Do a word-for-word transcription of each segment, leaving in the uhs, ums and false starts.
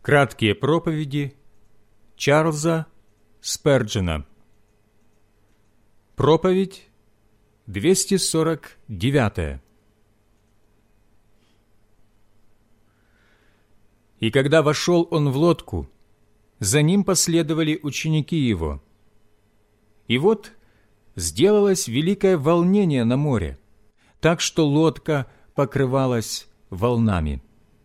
Краткие проповеди Чарльза Сперджена. Проповедь двести сорок девятая. И когда вошел он в лодку, за ним последовали ученики его. И вот сделалось великое волнение на море, так что лодка покрывалась волнами.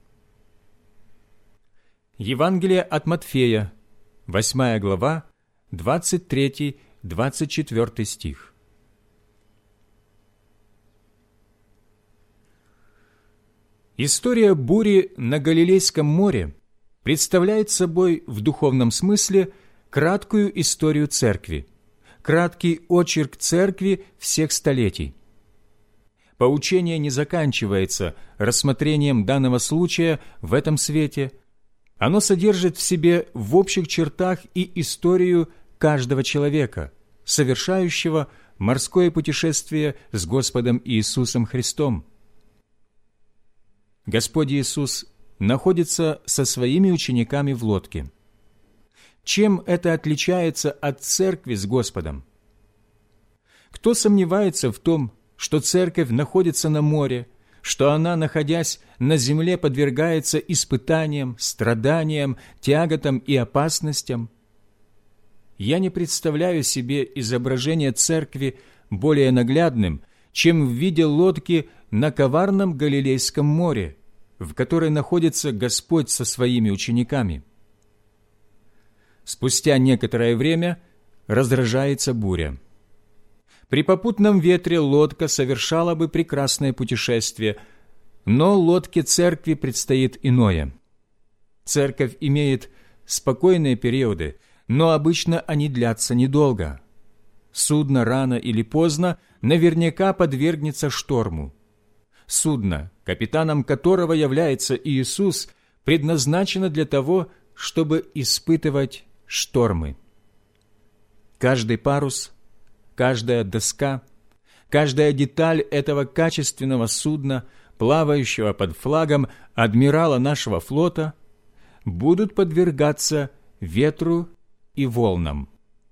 Евангелие от Матфея, восьмая глава, двадцать третий — двадцать четвёртый стих. История бури на Галилейском море представляет собой в духовном смысле краткую историю Церкви, краткий очерк Церкви всех столетий. Поучение не заканчивается рассмотрением данного случая в этом свете. Оно содержит в себе в общих чертах и историю каждого человека, совершающего морское путешествие с Господом Иисусом Христом. Господь Иисус находится со своими учениками в лодке. Чем это отличается от церкви с Господом? Кто сомневается в том, что церковь находится на море, что она, находясь на земле, подвергается испытаниям, страданиям, тяготам и опасностям? Я не представляю себе изображение церкви более наглядным, чем в виде лодки на коварном Галилейском море, в которой находится Господь со своими учениками. Спустя некоторое время разражается буря. При попутном ветре лодка совершала бы прекрасное путешествие, но лодке церкви предстоит иное. Церковь имеет спокойные периоды, но обычно они длятся недолго. Судно рано или поздно наверняка подвергнется шторму. Судно, капитаном которого является Иисус, предназначено для того, чтобы испытывать штормы. Каждый парус, каждая доска, каждая деталь этого качественного судна, плавающего под флагом адмирала нашего флота, будут подвергаться ветру и волнам.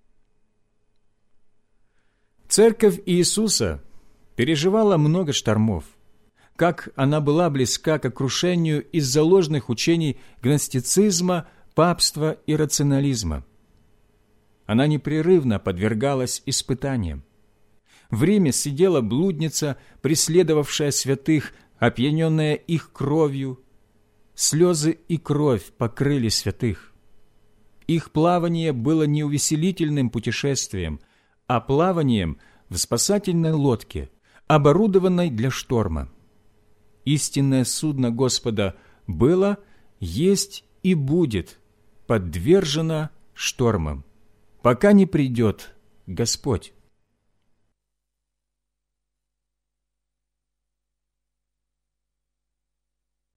Церковь Иисуса переживала много штормов. Как она была близка к крушению из-за ложных учений гностицизма, папства и рационализма. Она непрерывно подвергалась испытаниям. В Риме сидела блудница, преследовавшая святых, опьяненная их кровью. Слезы и кровь покрыли святых. Их плавание было не увеселительным путешествием, а плаванием в спасательной лодке, оборудованной для шторма. Истинное судно Господа было, есть и будет подвержено штормам, пока не придет Господь.